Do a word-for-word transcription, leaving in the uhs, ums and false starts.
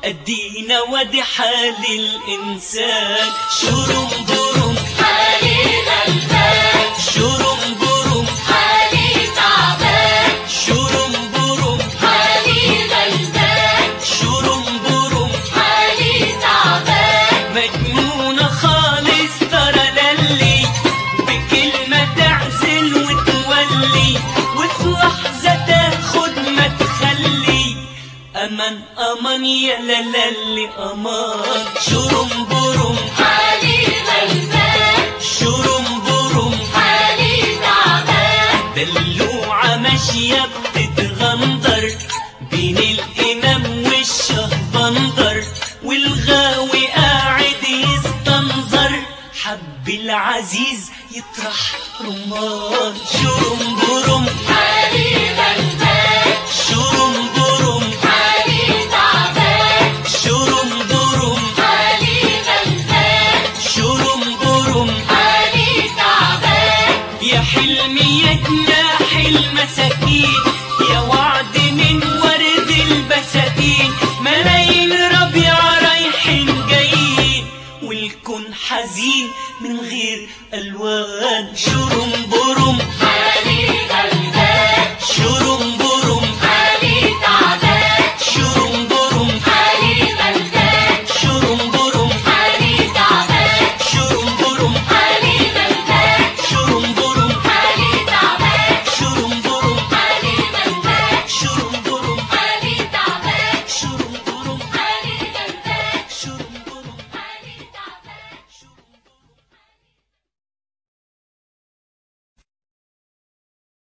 ادينا وادي حال الانسان. شرم برم حالي غلبان، شرم برم حالي تعبان، شرم برم حالي غلبان، شرم برم حالي تعبان. مجنونة خالص ترى للي بكلمة تعزل وتولي، وفي لحظة تاخد ما تخلي. أمان أمان يا لالي أمان. شرم برم حالي غلبان، شرم برم حالي تعبان. دلوعة ماشية بتتغندر بين الإمام والشهبندر، والغاوي قاعد يستنظر، حب العزيز يطرح رمان. شرم برم حالي غلبان، شرم برم حالي تعبان، شرم برم حالي غلبان، شرم برم حالي تعبان. يا حلمي يا جناح المساكين، يا وعد من ورد البساتين، ملايين ربيع رايحين جايين، والكون حزين من غير ألوان. شرم